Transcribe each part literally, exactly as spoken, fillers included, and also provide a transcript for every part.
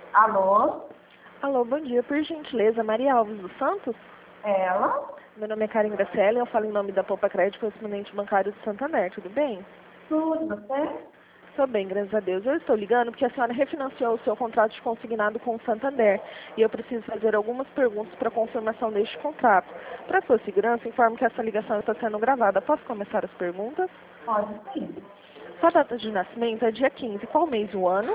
Alô? Alô, bom dia. Por gentileza, Maria Alves dos Santos? Ela? Meu nome é Karen Graciela e eu falo em nome da Poupa Crédito, correspondente bancário do Santander. Tudo bem? Tudo, você? Estou bem, graças a Deus. Eu estou ligando porque a senhora refinanciou o seu contrato de consignado com o Santander e eu preciso fazer algumas perguntas para confirmação deste contrato. Para sua segurança, informo que essa ligação está sendo gravada. Posso começar as perguntas? Pode sim. Sua data de nascimento é dia quinze. Qual mês e o ano?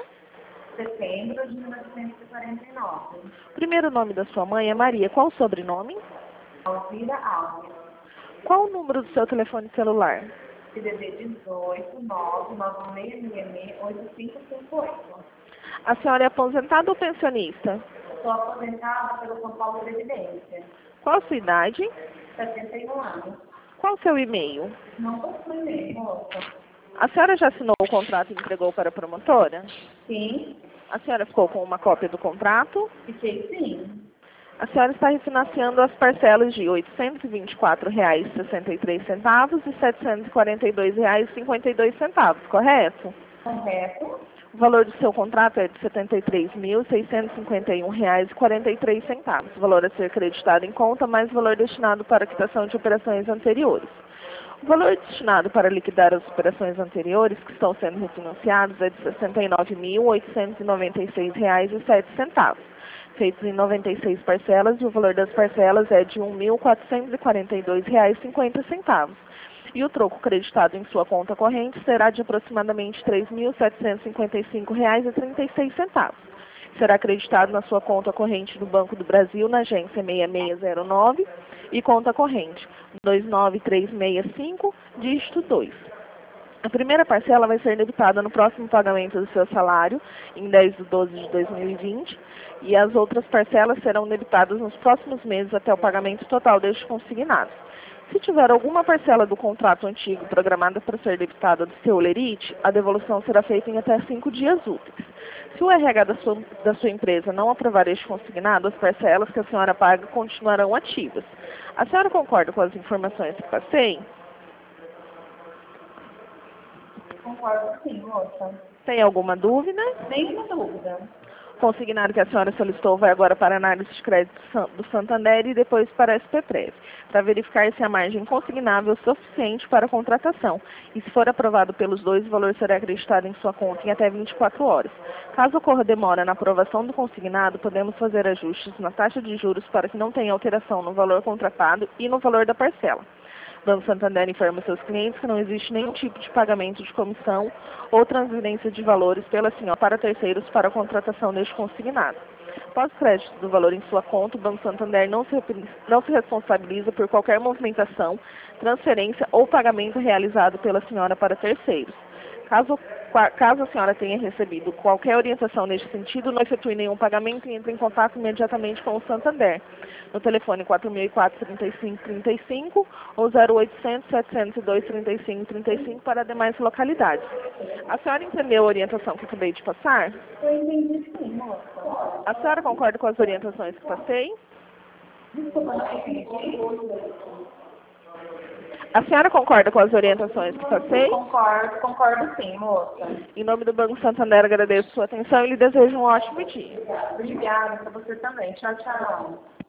Setembro de mil novecentos e quarenta e nove. Primeiro nome da sua mãe é Maria. Qual o sobrenome? Alvira Alves. Qual o número do seu telefone celular? C D D dezoito, nove nove seis seis seis, oito cinco cinco oito. A senhora é aposentada ou pensionista? Sou aposentada pelo São Paulo Previdência. Qual a sua idade? setenta e um anos. Qual o seu e-mail? Não possui nem, moça. A senhora já assinou o contrato e entregou para a promotora? Sim. A senhora ficou com uma cópia do contrato? Fiquei sim. A senhora está refinanciando as parcelas de R oitocentos e vinte e quatro reais e sessenta e três centavos e setecentos e quarenta e dois reais e cinquenta e dois centavos, correto? Correto? O valor do seu contrato é de setenta e três mil, seiscentos e cinquenta e um reais e quarenta e três centavos. O valor a ser creditado em conta, mais o valor destinado para a quitação de operações anteriores. O valor destinado para liquidar as operações anteriores que estão sendo refinanciadas é de sessenta e nove mil, oitocentos e noventa e seis reais e sete centavos, feitos em noventa e seis parcelas, e o valor das parcelas é de um mil, quatrocentos e quarenta e dois reais e cinquenta centavos. E o troco creditado em sua conta corrente será de aproximadamente três mil, setecentos e cinquenta e cinco reais e trinta e seis centavos. Será acreditado na sua conta corrente do Banco do Brasil, na agência seis seis zero nove, e conta corrente dois nove três seis cinco, dígito dois. A primeira parcela vai ser debitada no próximo pagamento do seu salário, em dez de doze de dois mil e vinte, e as outras parcelas serão debitadas nos próximos meses até o pagamento total deste consignado. Se tiver alguma parcela do contrato antigo programada para ser debitada do seu lerite, a devolução será feita em até cinco dias úteis. Se o R H da sua, da sua empresa não aprovar este consignado, as parcelas que a senhora paga continuarão ativas. A senhora concorda com as informações que passei? Concordo sim, moça. Tem alguma dúvida? Nenhuma dúvida. O consignado que a senhora solicitou vai agora para a análise de crédito do Santander e depois para a S P Prev, para verificar se a margem consignável é suficiente para a contratação. E se for aprovado pelos dois, o valor será acreditado em sua conta em até vinte e quatro horas. Caso ocorra demora na aprovação do consignado, podemos fazer ajustes na taxa de juros para que não tenha alteração no valor contratado e no valor da parcela. Banco Santander informa seus clientes que não existe nenhum tipo de pagamento de comissão ou transferência de valores pela senhora para terceiros para a contratação deste consignado. Após o crédito do valor em sua conta, o Banco Santander não se, não se responsabiliza por qualquer movimentação, transferência ou pagamento realizado pela senhora para terceiros. Caso, caso a senhora tenha recebido qualquer orientação neste sentido, não efetue nenhum pagamento e entre em contato imediatamente com o Santander, no telefone quatro mil e quatro, trinta e cinco, trinta e cinco ou zero oitocentos, setecentos e dois, trinta e cinco, trinta e cinco para demais localidades. A senhora entendeu a orientação que acabei de passar? Eu entendi sim, moça. A senhora concorda com as orientações que passei? Desculpa, não entendi. A senhora concorda com as orientações que passei? Concordo, concordo sim, moça. Em nome do Banco Santander, agradeço sua atenção e lhe desejo um ótimo dia. Obrigada para você também. Tchau, tchau.